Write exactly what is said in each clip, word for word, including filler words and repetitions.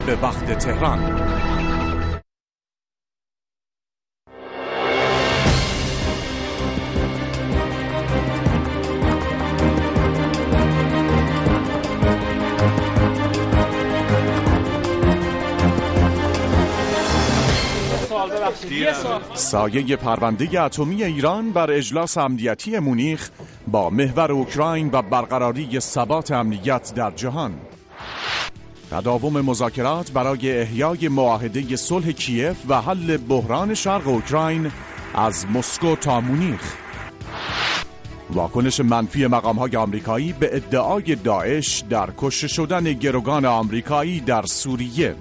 به وقت تهران. سایه پرونده اتمی ایران بر اجلاس امنیتی مونیخ با محور اوکراین و برقراری ثبات امنیت در جهان. تداوم مذاکرات برای احیای معاهده صلح کیف و حل بحران شرق اوکراین از مسکو تا مونیخ. واکنش منفی مقام‌های آمریکایی به ادعای داعش در کشته شدن گروگان آمریکایی در سوریه.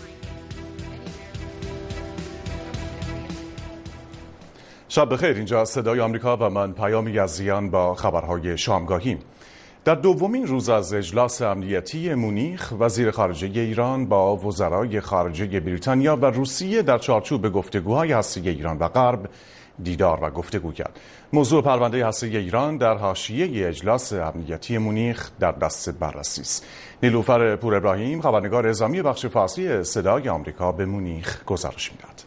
شب بخیر، اینجا صدای آمریکا و من پیام یزدیان با خبرهای شامگاهی. در دومین روز از اجلاس امنیتی مونیخ، وزیر خارجه ایران با وزرای خارجه بریتانیا و روسیه در چارچوب گفتگوهای هسته‌ای ایران و غرب دیدار و گفتگو کرد. موضوع پرونده هسته‌ای ایران در حاشیه اجلاس امنیتی مونیخ در دست بررسی است. نیلوفر پور ابراهیم، خبرنگار اعزامی بخش فارسی صدای آمریکا، به مونیخ گزارش می‌دهد.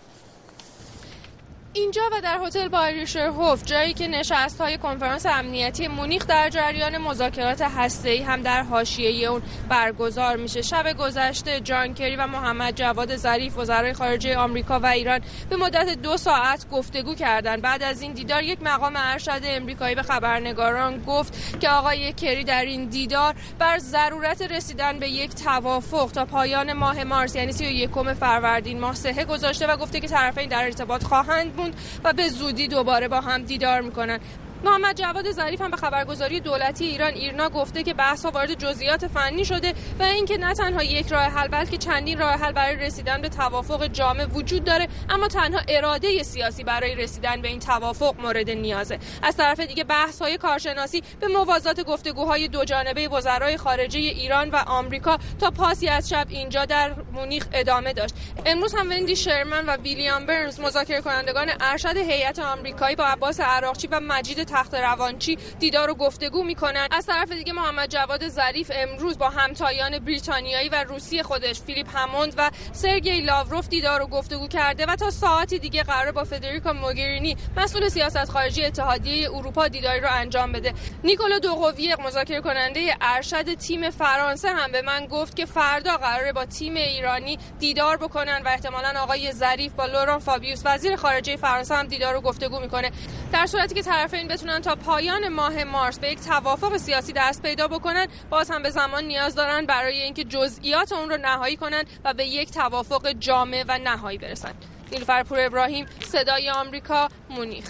اینجا و در هتل بایریشر هوف، جایی که نشست‌های کنفرانس امنیتی مونیخ در جریان مذاکرات هسته‌ای هم در حاشیه اون برگزار میشه. شب گذشته جان کری و محمد جواد ظریف، وزرای خارجه آمریکا و ایران، به مدت دو ساعت گفتگو کردند. بعد از این دیدار یک مقام ارشد امریکایی به خبرنگاران گفت که آقای کری در این دیدار بر ضرورت رسیدن به یک توافق تا پایان ماه مارس، یعنی سی و یکم فروردین ماه، صحه گذاشته و گفته که طرفین در ارتباط خواهند بود و به زودی دوباره با هم دیدار میکنن. محمد جواد ظریف هم به خبرگزاری دولتی ایران ایرنا گفته که بحث‌ها وارد جزئیات فنی شده و اینکه نه تنها یک راه حل بلکه چندین راه حل برای رسیدن به توافق جامع وجود داره، اما تنها اراده سیاسی برای رسیدن به این توافق مورد نیازه. از طرف دیگه بحث‌های کارشناسی به موازات گفتگوهای دو جانبه وزرای خارجه ایران و آمریکا تا پاسی از شب اینجا در مونیخ ادامه داشت. امروز هم وندی شرمن و ویلیام برنز، مذاکره کنندگان ارشد هیئت آمریکایی، با عباس عراقچی و مجید تخت روانچی دیدار و گفتگو میکنن. از طرف دیگه محمد جواد ظریف امروز با همتایان بریتانیایی و روسی خودش، فیلیپ هموند و سرگئی لاوروف، دیدار و گفتگو کرده و تا ساعتی دیگه قرار با فدریکا موگرینی، مسئول سیاست خارجی اتحادیه اروپا، دیداری رو انجام بده. نیکولا دوقوویق، مذاکره کننده ارشد تیم فرانسه، هم به من گفت که فردا قراره با تیم ایرانی دیدار بکنن و احتمالاً آقای ظریف با لوران فابیوس، وزیر خارجه فرانسه، هم دیدار و گفتگو میکنه. در صورتی که طرفین بتونن تا پایان ماه مارس به یک توافق سیاسی دست پیدا بکنن، باز هم به زمان نیاز دارن برای اینکه جزئیات اون رو نهایی کنن و به یک توافق جامع و نهایی برسن. نیلوفر پور ابراهیم، صدای آمریکا، مونیخ.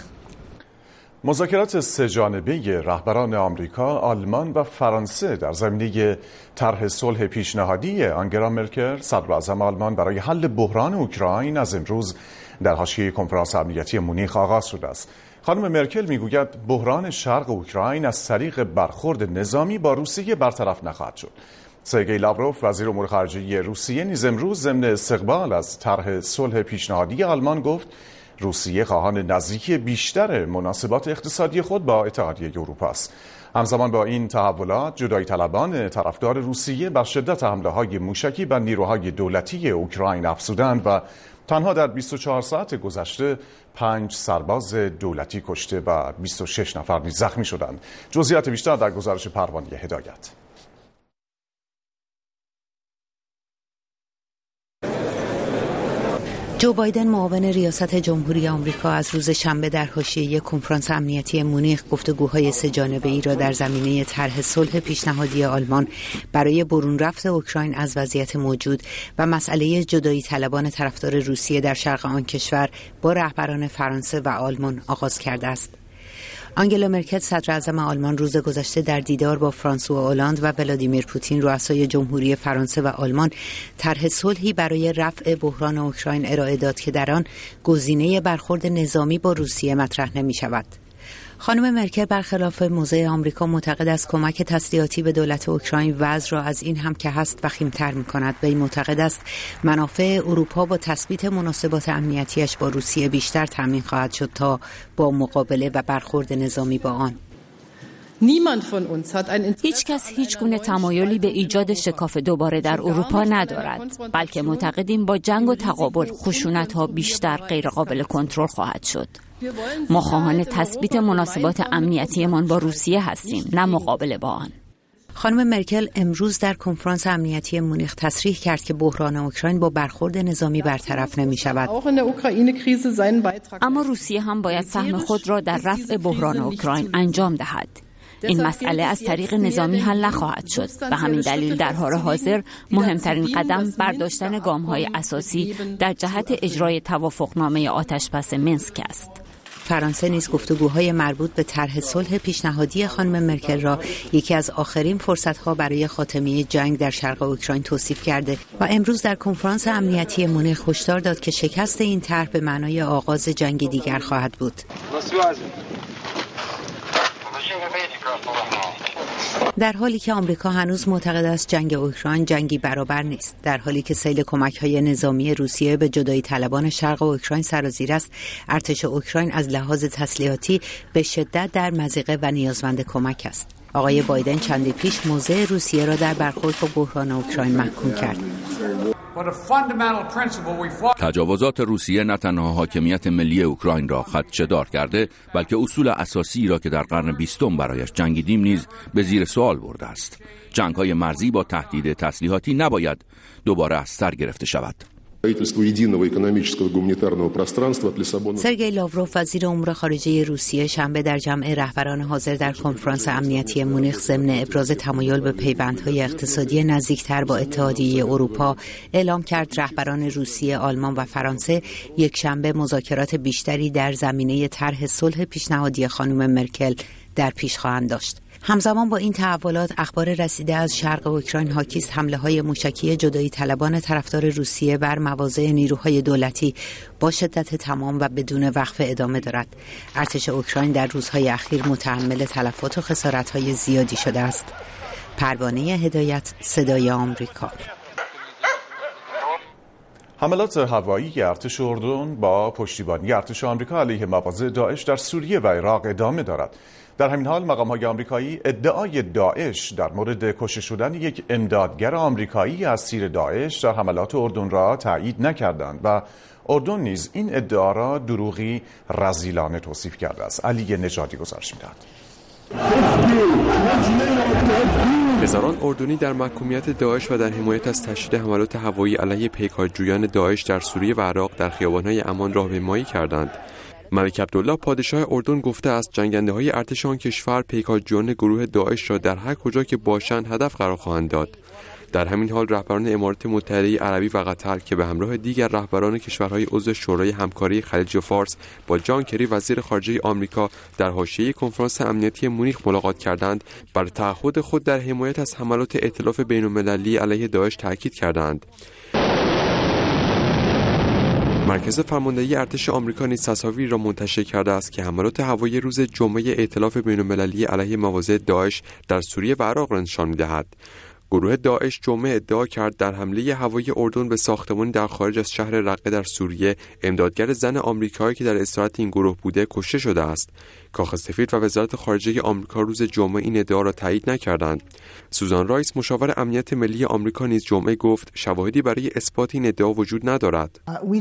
مذاکرات سه‌جانبه رهبران آمریکا، آلمان و فرانسه در زمینه طرح صلح پیشنهادی آنگلا مرکل، صدراعظم آلمان، برای حل بحران اوکراین از امروز در حاشیه کنفرانس امنیتی مونیخ آغاز شده است. خانم مرکل میگوید بحران شرق اوکراین از طریق برخورد نظامی با روسیه برطرف نخواهد شد. سرگئی لاوروف، وزیر امور خارجه روسیه، نیز امروز ضمن استقبال از طرح صلح پیشنهادی آلمان گفت روسیه خواهان نزدیکی بیشتر مناسبات اقتصادی خود با اتحادیه اروپا است. همزمان با این تحولات، جدایی طلبان طرفدار روسیه بر شدت حمله‌های موشکی به نیروهای دولتی اوکراین افزودند و تنها در بیست و چهار ساعت گذشته پنج سرباز دولتی کشته و بیست و شش نفر نیز زخمی شدند. جزئیات بیشتر در گزارش پروانه هدایت. جو بایدن، معاون ریاست جمهوری آمریکا، از روز شنبه در حاشیه کنفرانس امنیتی مونیخ گفتگوهای سه‌جانبه‌ای را در زمینه طرح صلح پیشنهادی آلمان برای برون رفت اوکراین از وضعیت موجود و مسئله جدایی طلبان طرفدار روسیه در شرق آن کشور با رهبران فرانسه و آلمان آغاز کرده است. آنگلا مرکل، صدراعظم آلمان، روز گذشته در دیدار با فرانسوا اولاند و ولادیمیر پوتین، رؤسای جمهوری فرانسه و آلمان، طرح صلحی برای رفع بحران اوکراین ارائه داد که در آن گزینه برخورد نظامی با روسیه مطرح نمی‌شود. خانم مرکل برخلاف موضع آمریکا معتقد است کمک تسلیحاتی به دولت اوکراین وضع را از این هم که هست وخیم‌تر می‌کند. وی معتقد است منافع اروپا با تثبیت مناسبات امنیتیش با روسیه بیشتر تامین خواهد شد تا با مقابله و برخورد نظامی با آن. هیچ کس هیچ گونه تمایلی به ایجاد شکاف دوباره در اروپا ندارد، بلکه معتقدیم با جنگ و تقابل خشونت‌ها بیشتر غیرقابل کنترل خواهد شد. ما خواهان تثبیت مناسبات امنیتیمان با روسیه هستیم، نه مقابله با آن. خانم مرکل امروز در کنفرانس امنیتی مونیخ تصریح کرد که بحران اوکراین با برخورد نظامی برطرف نمی شود. اما روسیه هم باید سهم خود را در رفع بحران اوکراین انجام دهد. این مسئله از طریق نظامی حل نخواهد شد. به همین دلیل در حال حاضر مهمترین قدم برداشتن گام‌های اساسی در جهت اجرای توافقنامه آتش‌بس منسک است. فرانسه نیز گفتگوهای مربوط به طرح صلح پیشنهادی خانم مرکل را یکی از آخرین فرصت‌ها برای خاتمه جنگ در شرق اوکراین توصیف کرده و امروز در کنفرانس امنیتی مونیخ هشدار داد که شکست این طرح به معنای آغاز جنگ دیگر خواهد بود. در حالی که آمریکا هنوز معتقد است جنگ اوکراین جنگی برابر نیست، در حالی که سیل کمک‌های نظامی روسیه به جدایی طلبان شرق اوکراین سرازیر است، ارتش اوکراین از لحاظ تسلیحاتی به شدت در مضیقه و نیازمند کمک است. آقای بایدن چندی پیش موضع روسیه را در برخورد با بحران اوکراین محکوم کرد. تجاوزات روسیه نه تنها حاکمیت ملی اوکراین را خدشه‌دار کرده، بلکه اصول اساسی را که در قرن بیستم برایش جنگیدیم نیز به زیر سوال برده است. جنگ‌های مرزی با تهدید تسلیحاتی نباید دوباره از سر گرفته شود. سرگئی لاوروف وزیر امور خارجه روسیه شنبه در جمع رهبران حاضر در کنفرانس امنیتی مونیخ ضمن ابراز تمایل به پیوندهای اقتصادی نزدیکتر با اتحادیه اروپا اعلام کرد رهبران روسیه، آلمان و فرانسه یک شنبه مذاکرات بیشتری در زمینه طرح صلح پیشنهادی خانم مرکل در پیش خواهند داشت. همزمان با این تحولات اخبار رسیده از شرق اوکراین حاکی است حمله‌های موشکی جدایی طلبان طرفدار روسیه بر مواضع نیروهای دولتی با شدت تمام و بدون وقف ادامه دارد. ارتش اوکراین در روزهای اخیر متحمل تلفات و خسارت‌های زیادی شده است. پروانه هدایت، صدای آمریکا. حملات هوایی ارتش اردن با پشتیبانی ارتش آمریکا علیه مواضع داعش در سوریه و عراق ادامه دارد. در همین حال مقام‌های آمریکایی ادعای داعش در مورد کشته شدن یک امدادگر آمریکایی اسیر داعش در حملات اردن را تایید نکردند و اردن نیز این ادعا را دروغی رذیلانه توصیف کرده است. علی نژادی گزارش می‌دهد. هزاران اردنی در محکومیت داعش و در حمایت از تشدید حملات هوایی علیه پیکارجویان داعش در سوریه و عراق در خیابان‌های امان راهپیمایی کردند. ملک عبدالله پادشاه اردن گفته است جنگنده‌های ارتش آن کشور پیکارجویان گروه داعش را در هر کجا که باشند هدف قرار خواهند داد. در همین حال رهبران امارات متحده عربی و قطر که به همراه دیگر رهبران کشورهای عضو شورای همکاری خلیج فارس با جان کری وزیر خارجه آمریکا در حاشیه کنفرانس امنیتی مونیخ ملاقات کردند، بر تعهد خود در حمایت از حملات ائتلاف بین‌المللی علیه داعش تاکید کردند. مرکز فرماندهی ارتش آمریکا نیز تصاویری را منتشر کرده است که حملات هوایی روز جمعه ائتلاف بین‌المللی علیه مواضع داعش در سوریه و عراق را نشان می‌دهد. گروه داعش جمعه ادعا کرد در حمله هوایی اردن به ساختمانی در خارج از شهر رقه در سوریه امدادگر زن آمریکایی که در اسارت این گروه بوده کشته شده است. کاخ سفید و وزارت خارجه آمریکا روز جمعه این ادعا را تایید نکردند. سوزان رایس مشاور امنیت ملی آمریکا نیز جمعه گفت شواهدی برای اثبات این ادعا وجود ندارد.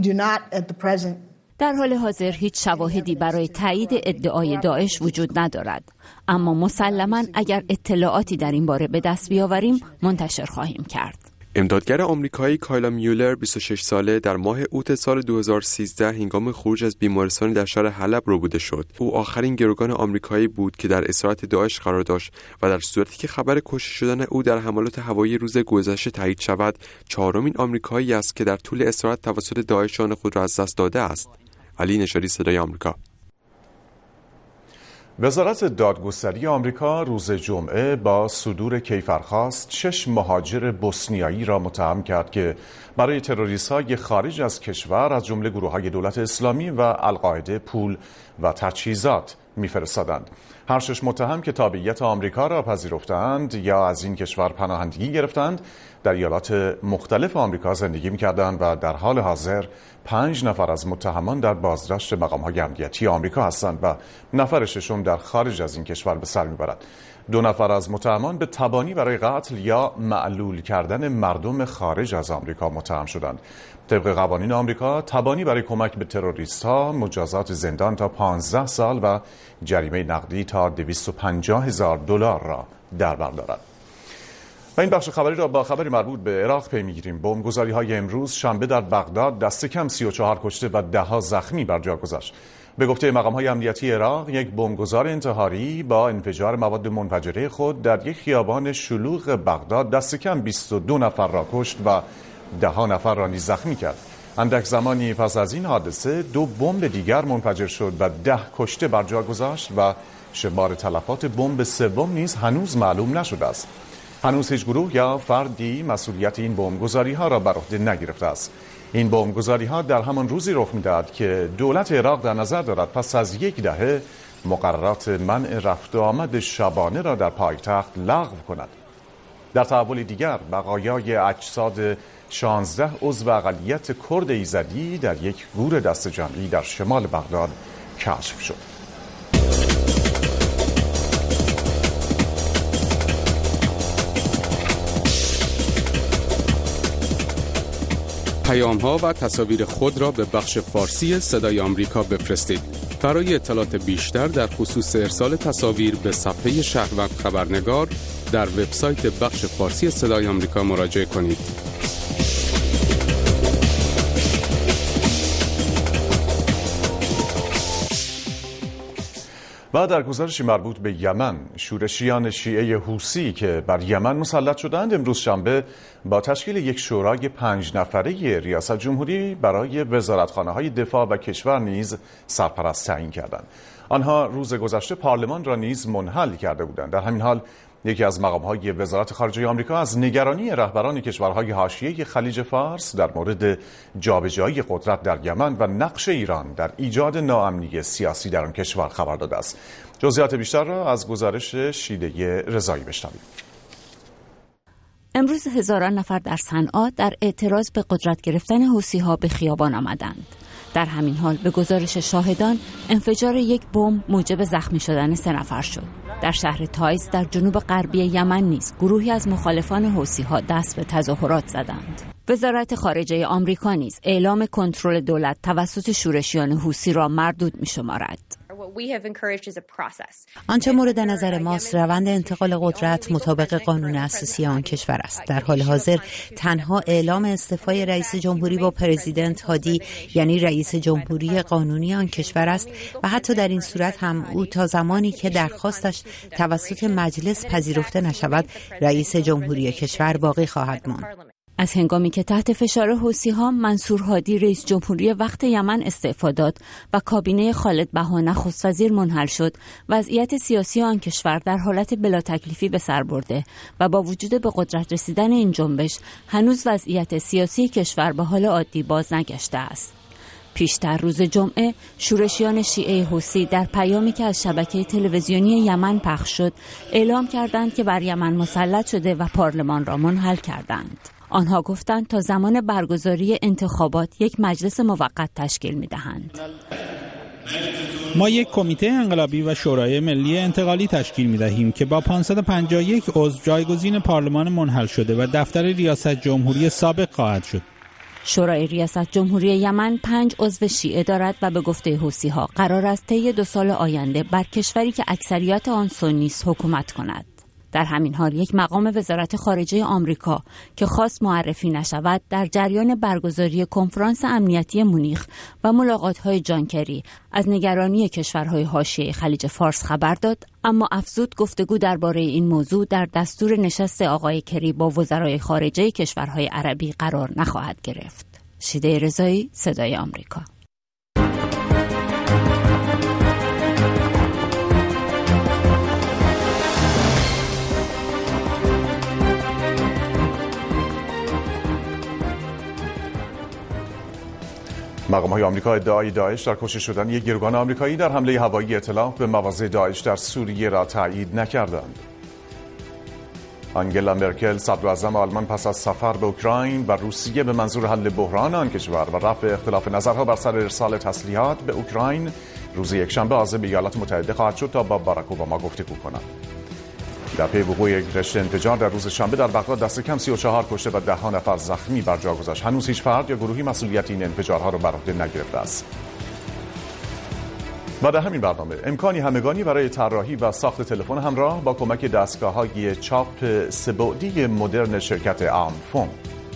در حال حاضر هیچ شواهدی برای تایید ادعای داعش وجود ندارد، اما مسلماً اگر اطلاعاتی در این باره به دست بیاوریم منتشر خواهیم کرد. امدادگر آمریکایی کایلا میولر بیست و شش ساله در ماه اوت سال دو هزار و سیزده هنگام خروج از بیمارستانی در شهر حلب ربوده شد. او آخرین گروگان آمریکایی بود که در اسارت داعش قرار داشت و در صورتی که خبر کشته شدن او در حملات هوایی روز گذشته تایید شود، چهارمین آمریکایی است که در طول اسارت توسط داعش جان خود را از دست داده است. علی نشادی، صدای آمریکا. وزارت دادگستری آمریکا روز جمعه با صدور کیفرخواست شش مهاجر بوسنیایی را متهم کرد که برای تروریست‌های خارج از کشور از جمله گروه‌های دولت اسلامی و القاعده پول و تجهیزات می‌فرستادند. هر شش متهم که تابعیت آمریکا را پذیرفتند یا از این کشور پناهندگی گرفتند در ایالات مختلف آمریکا زندگی می‌کردند و در حال حاضر پنج نفر از متهمان در بازداشت مقام‌های امنیتی آمریکا هستند و نفر ششم در خارج از این کشور به سر می‌برد. دو نفر از متهمان به تبانی برای قتل یا معلول کردن مردم خارج از آمریکا متهم شدند. طبق قوانین آمریکا تبانی برای کمک به تروریست‌ها مجازات زندان تا پانزده سال و جریمه نقدی تا دویست و پنجاه هزار دلار را در بر دارد. و این بخش خبری را با خبری مربوط به عراق پی می‌گیریم. بمبگذاری‌های امروز شنبه در بغداد دست کم سی و چهار کشته و ده ها زخمی بر جا گذاشت. به گفته مقام‌های امنیتی عراق، یک بمبگذار انتحاری با انفجار مواد منفجره خود در یک خیابان شلوغ بغداد دست کم بیست و دو نفر را کشت و ده ها نفر را نیز زخمی کرد. اندک زمانی پس از این حادثه دو بمب دیگر منفجر شد و ده کشته بر جا گذاشت و شمار تلفات بمب سوم نیز هنوز معلوم نشده است. هنوز هیچ گروه یا فردی مسئولیت این بمبگذاری‌ها را بر عهده نگرفته است. این بمبگذاری‌ها در همان روزی رخ می‌دهد که دولت عراق در نظر دارد پس از یک دهه مقررات منع رفت و آمد شبانه را در پایتخت لغو کند. در تحول دیگر بقایای اجساد شانزده عضو اقلیت کرد ایزدی در یک گور دست جمعی در شمال بغداد کشف شد. پیام‌ها و تصاویر خود را به بخش فارسی صدای آمریکا بفرستید. برای اطلاعات بیشتر در خصوص ارسال تصاویر به صفحه شهروند خبرنگار در وبسایت بخش فارسی صدای آمریکا مراجعه کنید. و در گزارشی مربوط به یمن، شورشیان شیعه حوثی که بر یمن مسلط شدند امروز شنبه با تشکیل یک شورای پنج نفره ریاست جمهوری برای وزارتخانه‌های دفاع و کشور نیز سرپرست تعیین کردند. آنها روز گذشته پارلمان را نیز منحل کرده بودند. در همین حال یکی از مقام‌های وزارت خارجه آمریکا از نگرانی رهبران کشورهای حاشیه خلیج فارس در مورد جابجایی قدرت در یمن و نقش ایران در ایجاد ناامنی سیاسی در آن کشور خبر داده است. جزئیات بیشتر را از گزارش شیده رضایی بشنویم. امروز هزاران نفر در صنعا در اعتراض به قدرت گرفتن حوثی‌ها به خیابان آمدند. در همین حال به گزارش شاهدان انفجار یک بمب موجب زخمی شدن سه نفر شد. در شهر تایز در جنوب غربی یمن نیز گروهی از مخالفان حوثی‌ها دست به تظاهرات زدند. وزارت خارجه آمریکا نیز اعلام کنترل دولت توسط شورشیان حوثی را مردود می‌شمارد. آنچه مورد نظر ماست روند انتقال قدرت مطابق قانون اساسی آن کشور است. در حال حاضر تنها اعلام استعفای رئیس جمهوری با پرزیدنت هادی یعنی رئیس جمهوری قانونی آن کشور است و حتی در این صورت هم او تا زمانی که درخواستش توسط مجلس پذیرفته نشود رئیس جمهوری کشور باقی خواهد ماند. از هنگامی که تحت فشار حوثی‌ها منصور هادی رئیس جمهوری وقت یمن استعفا داد و کابینه خالد بها نخست وزیر منحل شد، وضعیت سیاسی آن کشور در حالت بلا تکلیفی به سر برده و با وجود به قدرت رسیدن این جنبش هنوز وضعیت سیاسی کشور به حال عادی باز نگشته است. پیشتر روز جمعه شورشیان شیعه حوثی در پیامی که از شبکه تلویزیونی یمن پخش شد اعلام کردند که بر یمن مسلط شده و پارلمان را منحل کردند. آنها گفتند تا زمان برگزاری انتخابات یک مجلس موقت تشکیل می‌دهند. ما یک کمیته انقلابی و شورای ملی انتقالی تشکیل می‌دهیم که با پانصد و پنجاه و یک عضو جایگزین پارلمان منحل شده و دفتر ریاست جمهوری سابق خواهد شد. شورای ریاست جمهوری یمن پنج عضو شیعه دارد و به گفته حوثی‌ها قرار است طی دو سال آینده بر کشوری که اکثریت آن سنی است حکومت کند. در همین حال یک مقام وزارت خارجه آمریکا که خواست معرفی نشود در جریان برگزاری کنفرانس امنیتی مونیخ و ملاقات‌های جان کری از نگرانی کشورهای حاشیه خلیج فارس خبر داد، اما افزود گفتگو درباره این موضوع در دستور نشست آقای کری با وزرای خارجه کشورهای عربی قرار نخواهد گرفت. شیده رضایی، صدای آمریکا. مقام‌های آمریکا ادعای داعش در کشته شدن یک گروگان آمریکایی در حمله هوایی ائتلاف به مواضع داعش در سوریه را تایید نکردند. آنگلا مرکل صدراعظم آلمان پس از سفر به اوکراین و روسیه به منظور حل بحران آن کشور و رفع اختلاف نظرها بر سر ارسال تسلیحات به اوکراین روز یکشنبه عازم ایالات متحده خواهد شد تا با باراک اوباما گفتگو کند. در پی وقوع یک رشته انفجار در روز شنبه در بغداد دست کم سی و چهار کشته و ده ها نفر زخمی بر جا گذاشت. هنوز هیچ فرد یا گروهی مسئولیت این انفجارها را بر عهده نگرفته است. و در همین برنامه امکانی همگانی برای طراحی و ساخت تلفن همراه با کمک دستگاه‌های چاپ سه‌بعدی مدرن شرکت آرمفون.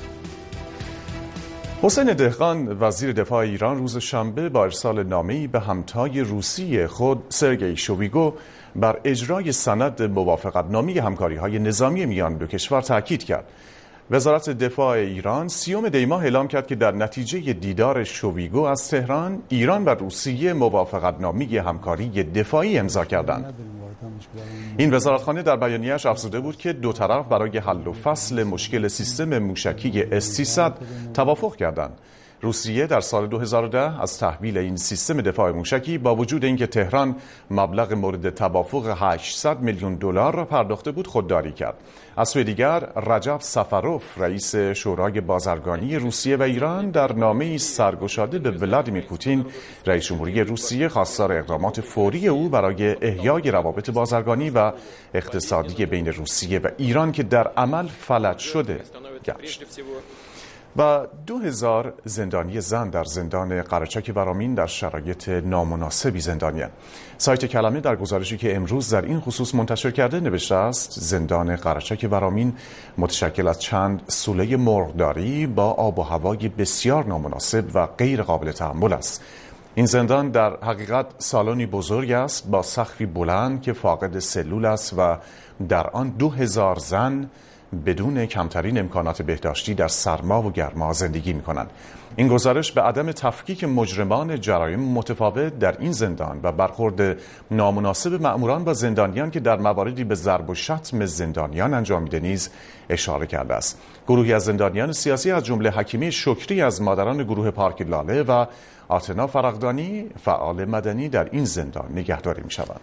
حسین دهقان وزیر دفاع ایران روز شنبه با ارسال نامه‌ای به همتای روسی خود سرگئی شویگو بر اجرای سند موافقتنامه همکاری‌های نظامی میان دو کشور تاکید کرد. وزارت دفاع ایران سیوم دی ماه اعلام کرد که در نتیجه دیدار شویگو از تهران، ایران و روسیه موافقتنامه همکاری دفاعی امضا کردند. این وزارتخانه در بیانیه‌اش افزوده بود که دو طرف برای حل و فصل مشکل سیستم موشکی اس سیصد توافق کردند. روسیه در سال دو هزار و ده از تحویل این سیستم دفاع موشکی با وجود اینکه تهران مبلغ مورد توافق هشتصد میلیون دلار را پرداخته بود خودداری کرد. از سوی دیگر رجب سفروف رئیس شورای بازرگانی روسیه و ایران در نامه‌ای سرگشاده به ولادیمیر پوتین رئیس جمهوری روسیه خواستار اقدامات فوری او برای احیای روابط بازرگانی و اقتصادی بین روسیه و ایران که در عمل فلج شده گشت. و دو هزار زندانی زن در زندان قرچک ورامین در شرایط نامناسبی زندانی‌اند. سایت کلمه در گزارشی که امروز در این خصوص منتشر کرده نوشته است زندان قرچک ورامین متشکل از چند سوله مرغداری با آب و هوای بسیار نامناسب و غیر قابل تحمل است. این زندان در حقیقت سالنی بزرگ است با سقفی بلند که فاقد سلول است و در آن دو هزار زن بدون کمترین امکانات بهداشتی در سرما و گرما زندگی می‌کنند. این گزارش به عدم تفکیک مجرمان جرایم متفاوت در این زندان و برخورد نامناسب مأموران با زندانیان که در مواردی به ضرب و شتم زندانیان انجام می‌ده نیز اشاره کرده است. گروهی از زندانیان سیاسی از جمله حکیمه شکری از مادران گروه پارک لاله و آتنا فرقدانی فعال مدنی در این زندان نگهداری می‌شوند.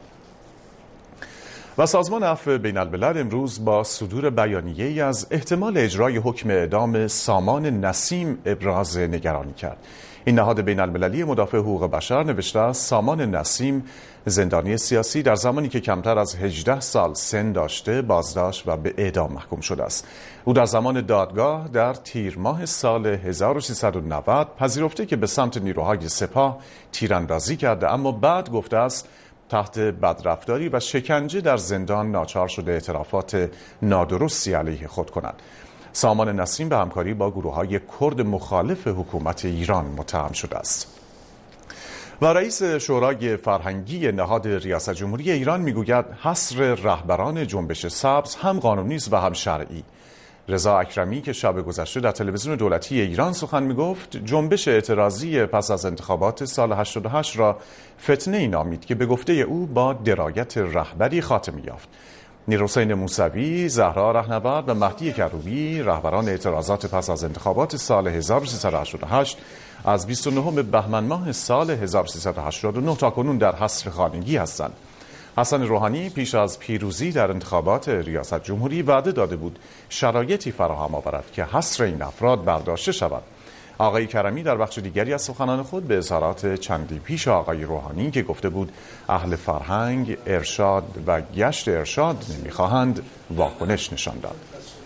و سازمان عفو بین الملل امروز با صدور بیانیه‌ای از احتمال اجرای حکم اعدام سامان نسیم ابراز نگرانی کرد. این نهاد بین المللی مدافع حقوق بشر نوشته است سامان نسیم زندانی سیاسی در زمانی که کمتر از هجده سال سن داشته بازداشت و به اعدام محکوم شده است. او در زمان دادگاه در تیر ماه سال هزار و سیصد و نود پذیرفته که به سمت نیروهای سپاه تیراندازی کرده، اما بعد گفته است تحت بدرفتاری و شکنجه در زندان ناچار شده اعترافات نادرستی علیه خود کند. سامان نسیم به همکاری با گروه‌های کرد مخالف حکومت ایران متهم شده است. و رئیس شورای فرهنگی نهاد ریاست جمهوری ایران میگوید حصر رهبران جنبش سبز هم قانونی است و هم شرعی. رضا اکرمی که شب گذشته در تلویزیون دولتی ایران سخن میگفت جنبش اعتراضی پس از انتخابات سال هشتاد و هشت را فتنه‌ای نامید که به گفته او با درایت رهبری خاتمه یافت. نیروحسین موسوی، زهرا رهنورد و مهدی کروبی رهبران اعتراضات پس از انتخابات سال هزار و سیصد و هشتاد و هشت از بیست و نهم بهمن ماه سال هزار و سیصد و هشتاد و نه تا کنون در حصر خانگی هستند. حسن روحانی پیش از پیروزی در انتخابات ریاست جمهوری وعده داده بود شرایطی فراهم آورد که حصر این افراد برداشته شود. آقای کرمی در بخش دیگری از سخنان خود به اظهارات چندی پیش آقای روحانی که گفته بود اهل فرهنگ، ارشاد و گشت ارشاد نمیخواهند واکنش نشان داد.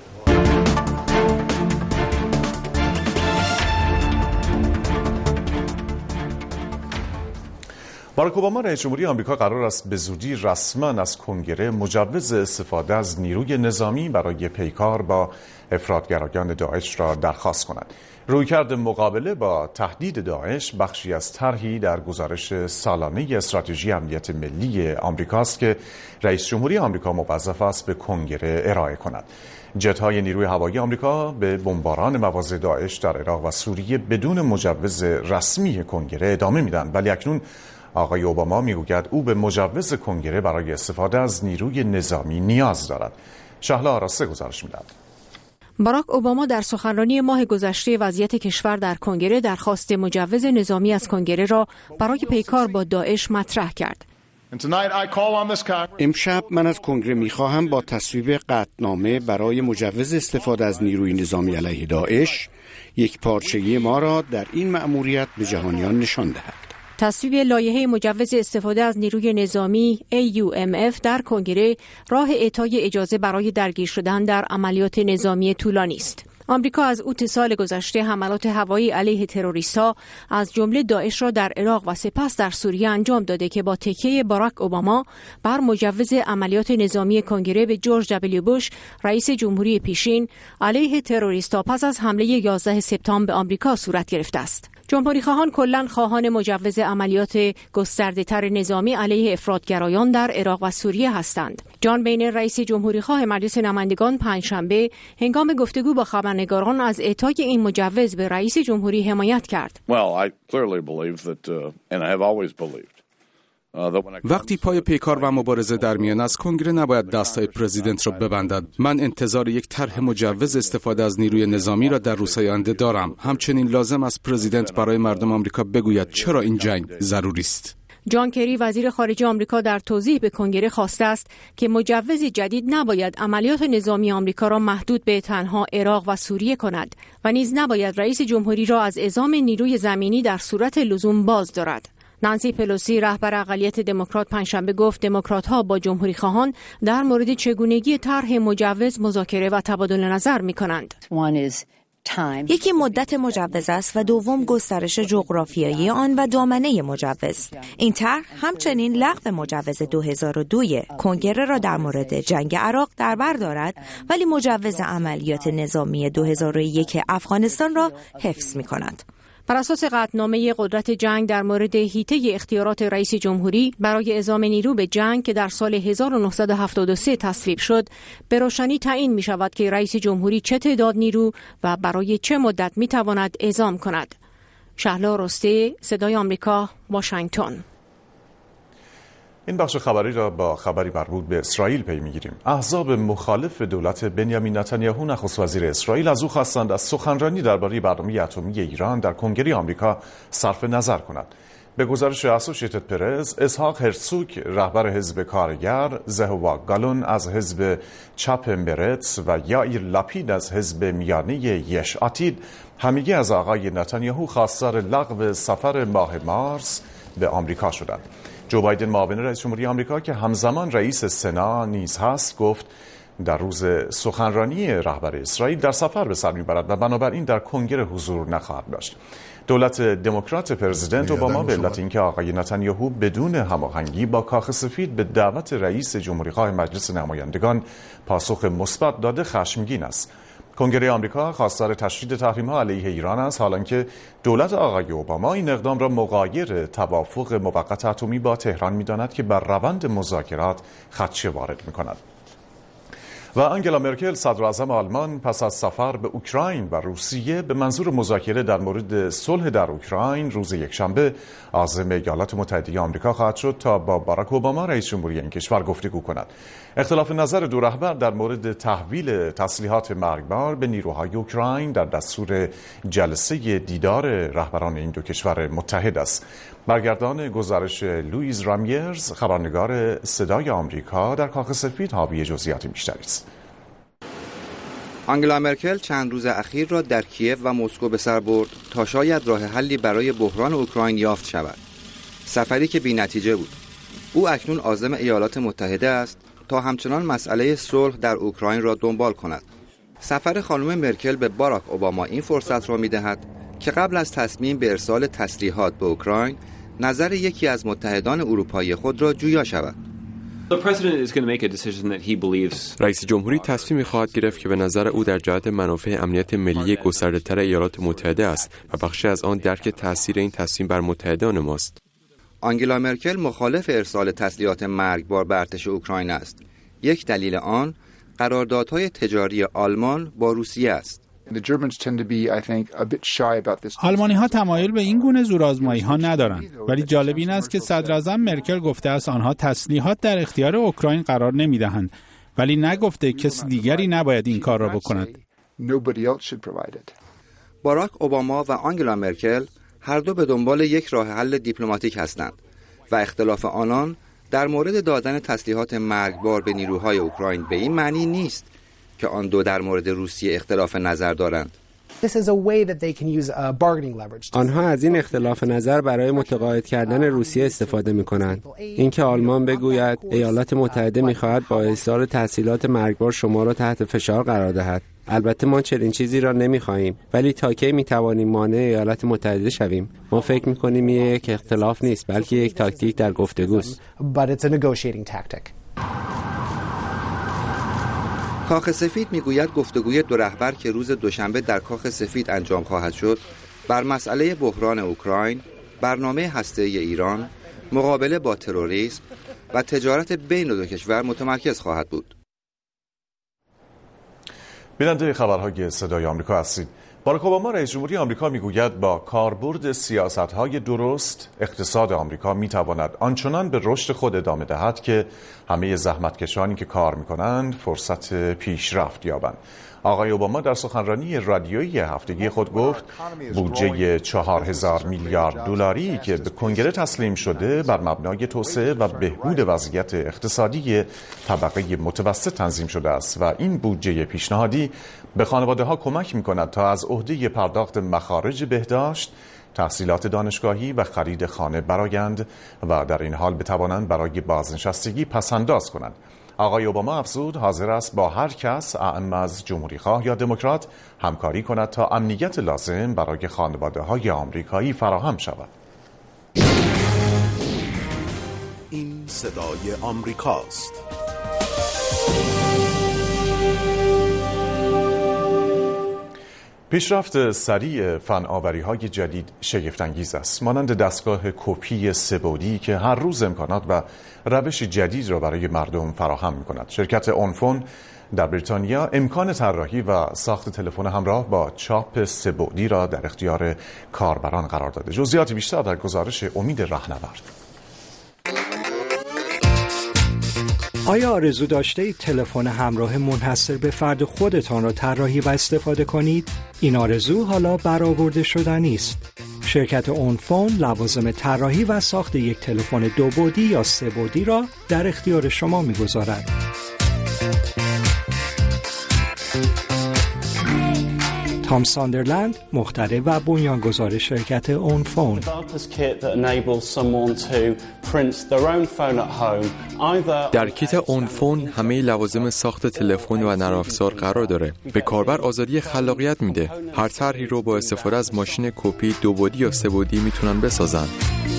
باراک اوباما رئیس جمهوری آمریکا قرار است به زودی رسما از کنگره مجوز استفاده از نیروی نظامی برای پیکار با افراطگرایان داعش را درخواست کند. رویکرد مقابله با تهدید داعش بخشی از طرحی در گزارش سالانه استراتژی امنیت ملی آمریکاست که رئیس جمهوری آمریکا موظف است به کنگره ارائه کند. جت‌های نیروی هوایی آمریکا به بمباران مواضع داعش در عراق و سوریه بدون مجوز رسمی کنگره ادامه میدن، ولی اکنون آقای اوباما میگوید او به مجوز کنگره برای استفاده از نیروی نظامی نیاز دارد. شهلا آراسته گزارش میدهد. باراک اوباما در سخنرانی ماه گذشته وضعیت کشور در کنگره درخواست مجوز نظامی از کنگره را برای پیکار با داعش مطرح کرد. امشب من از کنگره میخواهم با تصویب قطعنامه برای مجوز استفاده از نیروی نظامی علیه داعش یک پارچگی ما را در این مأموریت به جهانیان نشان دهد. تصویب لایحه مجوز استفاده از نیروی نظامی ای یو ام اف در کنگره راه اعطای اجازه برای درگیر شدن در عملیات نظامی طولانی است. آمریکا از اوت سال گذشته حملات هوایی علیه تروریست‌ها از جمله داعش را در عراق و سپس در سوریه انجام داده که با تکیه باراک اوباما بر مجوز عملیات نظامی کنگره به جورج دبلیو بوش رئیس جمهوری پیشین علیه تروریست‌ها پس از حمله یازده سپتامبر به آمریکا صورت گرفته است. جمهوری خواهان کلاً خواهان مجوز عملیات گسترده‌تر نظامی علیه افراطگرایان در عراق و سوریه هستند. جان بینر رئیس جمهوری خواه مجلس نمایندگان پنجشنبه هنگام گفتگو با خبرنگاران از اعطای این مجوز به رئیس جمهوری حمایت کرد. Well, I clearly believe that, uh, and I have always believed. وقتی پای پیکار و مبارزه در میان است، کنگره نباید دستای پرزیدنت را ببندد. من انتظار یک طرح مجوز استفاده از نیروی نظامی را در روزهای آینده دارم. همچنین لازم است پرزیدنت برای مردم آمریکا بگوید چرا این جنگ ضروری است. جان کری وزیر خارجه آمریکا در توضیح به کنگره خواسته است که مجوز جدید نباید عملیات نظامی آمریکا را محدود به تنها عراق و سوریه کند و نیز نباید رئیس جمهوری را از اعزام نیروی زمینی در صورت لزوم باز دارد. نانسی پلوسی رهبر اقلیت دموکرات پنجشنبه گفت دموکرات‌ها با جمهوری خواهان در مورد چگونگی طرح مجوز مذاکره و تبادل نظر می‌کنند. یکی مدت مجوز است و دوم گسترش جغرافیایی آن و دامنه مجوز. این طرح همچنین لغو مجوز دو هزار و دو کنگره را در مورد جنگ عراق در بر دارد، ولی مجوز عملیات نظامی دو هزار و یک افغانستان را حفظ می‌کند. بر اساس قطعنامه قدرت جنگ در مورد حیطه اختیارات رئیس جمهوری برای اعزام نیرو به جنگ که در سال هزار و نهصد و هفتاد و سه تصویب شد، به روشنی تعیین می شود که رئیس جمهوری چه تعداد نیرو و برای چه مدت می تواند اعزام کند. شهلا رسته، صدای آمریکا، واشنگتن. این بخش خبری را با خبری مربوط به اسرائیل پی می‌گیریم. احزاب مخالف دولت بنیامین نتانیاهو نخست وزیر اسرائیل از او خواستند از سخنرانی درباره برنامه اتمی ایران در کنگره آمریکا صرف نظر کند. به گزارش اسوشیتد پرس، اسحاق هرتزوگ رهبر حزب کارگر، زهوا گالون از حزب چپ مرتز و یائیر لپید از حزب میانه یش آتید همگی از آقای نتانیاهو خواستار لغو سفر ماه مارس به آمریکا شدند. جو بایدن معاون رئیس جمهوری آمریکا که همزمان رئیس سنا نیز هست گفت در روز سخنرانی رهبر اسرائیل در سفر به سر میبرد و بنابراین در کنگره حضور نخواهد داشت. دولت دموکرات پرزیدنت اوباما به علت اینکه آقای نتانیاهو بدون هماهنگی با کاخ سفید به دعوت رئیس جمهوری خواه مجلس نمایندگان پاسخ مثبت داده خشمگین است. کنگره آمریکا خواستار تشدید تحریم‌ها علیه ایران است، حالانکه دولت آقای اوباما این اقدام را مغایر توافق موقت اتمی با تهران می‌داند که بر روند مذاکرات خدشه وارد می‌کند. و آنگلا مرکل صدر اعظم آلمان پس از سفر به اوکراین و روسیه به منظور مذاکره در مورد صلح در اوکراین روز یکشنبه عازم ایالات متحده آمریکا خواهد شد تا با باراک اوباما رئیس جمهوری این کشور گفتگو کند. اختلاف نظر دو رهبر در مورد تحویل تسلیحات مرگبار به نیروهای اوکراین در دستور جلسه دیدار رهبران این دو کشور متحد است. برگردان گزارش لوئیز رامیرز، خبرنگار صدای آمریکا در کاخ سفید، حاوی جزئیات بیشتری است. آنگلا مرکل چند روز اخیر را در کیف و مسکو به سر برد تا شاید راه حلی برای بحران اوکراین یافت شود. سفری که بی‌نتیجه بود. او اکنون عازم ایالات متحده است تا همچنان مسئله صلح در اوکراین را دنبال کند. سفر خانم مرکل به باراک اوباما این فرصت را می‌دهد که قبل از تصمیم به ارسال تسلیحات به اوکراین نظر یکی از متحدان اروپایی خود را جویا شود. رئیس جمهوری تصمیمی خواهد گرفت که به نظر او در جهت منافع امنیت ملی گسترده‌تر ایالات متحده است و بخشی از آن درک تاثیر این تصمیم بر متحدان ماست. آنگلا مرکل مخالف ارسال تسلیحات مرگبار به ارتش اوکراین است. یک دلیل آن قراردادهای تجاری آلمان با روسیه است. آلمانی ها تمایل به این گونه زورآزمایی ها ندارند، ولی جالب این است که صدر اعظم مرکل گفته است آنها تسلیحات در اختیار اوکراین قرار نمیدهند، ولی نگفته کسی دیگری نباید این کار را بکند. باراک اوباما و آنگلا مرکل هر دو به دنبال یک راه حل دیپلماتیک هستند و اختلاف آنان در مورد دادن تسلیحات مرگبار به نیروهای اوکراین به این معنی نیست که آن دو در مورد روسیه اختلاف نظر دارند. آنها از این اختلاف نظر برای متقاعد کردن روسیه استفاده می‌کنند. اینکه آلمان بگوید ایالات متحده می‌خواهد با احضار تحصیلات مرگبار شما را تحت فشار قرار دهد. البته ما چنین چیزی را نمی‌خواهیم، ولی تا کی می‌توانیم مانع ایالات متحده شویم؟ ما فکر می‌کنیم این یک اختلاف نیست، بلکه یک تاکتیک در گفتگوست. کاخ سفید میگوید گفتگوی دو رهبر که روز دوشنبه در کاخ سفید انجام خواهد شد بر مسئله بحران اوکراین، برنامه هسته‌ای ایران، مقابله با تروریسم و تجارت بین دو کشور متمرکز خواهد بود. بیننده خبرهای صدای آمریکا هستید. باراک اوباما رئیس جمهوری آمریکا میگوید با کاربرد سیاست‌های درست اقتصاد آمریکا میتواند آنچنان به رشد خود ادامه دهد که همه زحمتکشانی که کار میکنند فرصت پیشرفت یابند. آقای اوباما در سخنرانی رادیویی هفتگی خود گفت بودجه چهار هزار میلیارد دلاری که به کنگره تسلیم شده بر مبنای توسعه و بهبود وضعیت اقتصادی طبقه متوسط تنظیم شده است و این بودجه پیشنهادی به خانواده‌ها کمک می‌کند تا از عهده پرداخت مخارج بهداشت، تحصیلات دانشگاهی و خرید خانه برآیند و در این حال بتوانند برای بازنشستگی پس‌انداز کنند. آقای اوباما افزود حاضر است با هر کس اعم از جمهوری‌خواه یا دموکرات همکاری کند تا امنیت لازم برای خانواده‌های آمریکایی فراهم شود. این صدای آمریکاست. پیشرفت سریع فناوری‌های جدید شگفت‌انگیز است. مانند دستگاه کپی سه‌بعدی که هر روز امکانات و روش جدید را برای مردم فراهم می‌کند. شرکت اونفون در بریتانیا امکان طراحی و ساخت تلفن همراه با چاپ سه‌بعدی را در اختیار کاربران قرار داده. جزئیات بیشتر در گزارش امید رهنورد. آیا آرزو داشته اید تلفن همراه منحصر به فرد خودتان را طراحی و استفاده کنید؟ این آرزو حالا برآورده شدنی است. شرکت اونفون لوازم طراحی و ساخت یک تلفن دو بعدی یا سه بعدی را در اختیار شما می‌گذارد. تام ساندرلند، مخترع و بنیانگذار شرکت اونفون. در کیت اونفون همه لوازم ساخت تلفن و نرم افزار قرار داره. به کاربر آزادی خلاقیت میده. هر طرحی رو با استفاده از ماشین کپی دو بعدی یا سه بعدی میتونن بسازن.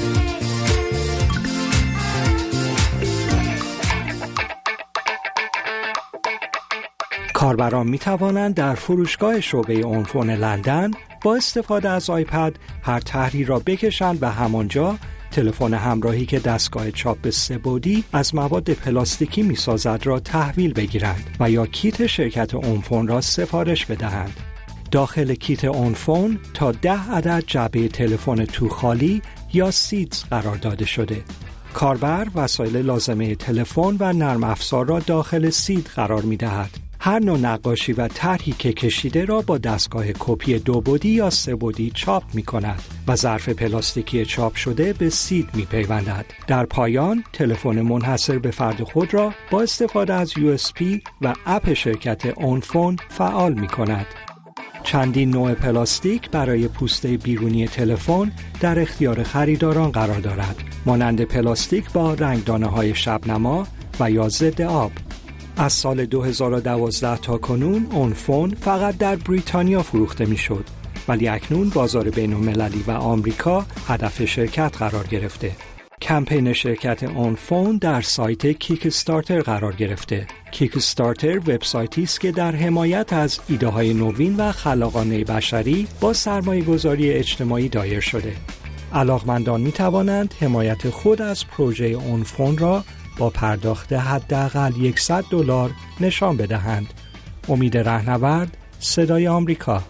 کاربران می توانند در فروشگاه شعبه اونفون لندن با استفاده از آیپد هر طرحی را بکشند و همانجا تلفن همراهی که دستگاه چاپ سه بعدی از مواد پلاستیکی می سازد را تحویل بگیرند و یا کیت شرکت اونفون را سفارش بدهند. داخل کیت اونفون تا ده عدد جعبه تلفن توخالی یا سیدز قرار داده شده. کاربر وسایل لازمه تلفن و نرم افزار را داخل سید قرار می دهد. هر نوع نقاشی و طرحی که کشیده را با دستگاه کپی دو بعدی یا سه بعدی چاپ می کند و ظرف پلاستیکی چاپ شده به سید می پیوندد. در پایان تلفن منحصر به فرد خود را با استفاده از یو اس بی و اپ شرکت اونفون فعال می کند. چندین نوع پلاستیک برای پوسته بیرونی تلفن در اختیار خریداران قرار دارد، مانند پلاستیک با رنگدانه‌های شبنما و یا ضد آب. از سال دو هزار و دوازده تا کنون اونفون فقط در بریتانیا فروخته میشد، ولی اکنون بازار بین‌المللی و آمریکا هدف شرکت قرار گرفته. کمپین شرکت اونفون در سایت کیک استارتر قرار گرفته. کیک استارتر وبسایتی است که در حمایت از ایده‌های نوین و خلاقانه بشری با سرمایه‌گذاری اجتماعی دایر شده. علاقمندان می توانند حمایت خود از پروژه اونفون را با پرداخت حداقل صد دلار نشان بدهند. امید رهنورد، صدای آمریکا.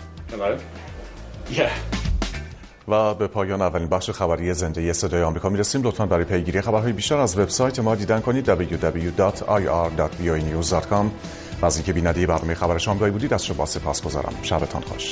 و به پایان اولین بخش خبری زنده صدای آمریکا میرسیم. لطفاً برای پیگیری خبرهای بیشتر از وبسایت ما دیدن کنید دبلیو دبلیو دبلیو دات آی آر دات وی او ای نیوز دات کام. و از اینکه بیننده برنامه خبر آمریکایی بودید از شما سپاسگزارم. شبتان خوش.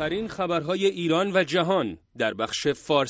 آخرین خبرهای ایران و جهان در بخش فارسی